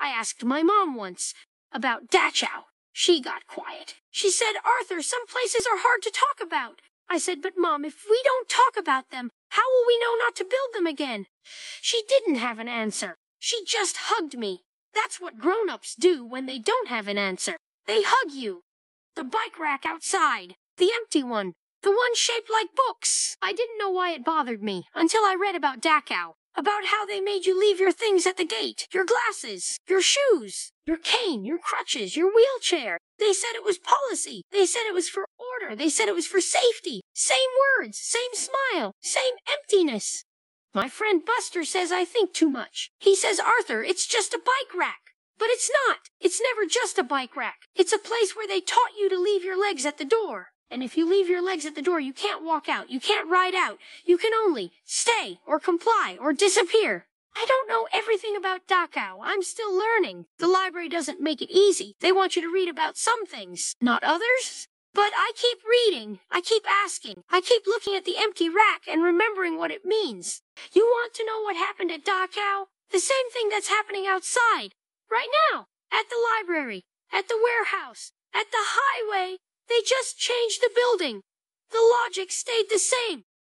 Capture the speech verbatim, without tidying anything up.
I asked my mom once about Dachau. She got quiet. She said, Arthur, some places are hard to talk about. I said, but Mom, if we don't talk about them, how will we know not to build them again? She didn't have an answer. She just hugged me. That's what grown-ups do when they don't have an answer. They hug you. The bike rack outside. The empty one. The one shaped like books. I didn't know why it bothered me until I read about Dachau. About how they made you leave your things at the gate. Your glasses. Your shoes. Your cane. Your crutches. Your wheelchair. They said it was policy. They said it was for order. They said it was for safety. Same words. Same smile. Same emptiness. My friend Buster says I think too much. He says, Arthur, it's just a bike rack. But it's not. It's never just a bike rack. It's a place where they taught you to leave your legs at the door. And if you leave your legs at the door, you can't walk out. You can't ride out. You can only stay or comply or disappear. I don't know everything about Dachau. I'm still learning. The library doesn't make it easy. They want you to read about some things, not others. But I keep reading. I keep asking. I keep looking at the empty rack and remembering what it means. You want to know what happened at Dachau? The same thing that's happening outside. Right now. At the library. At the warehouse. At the highway. They just changed the building. The logic stayed the same.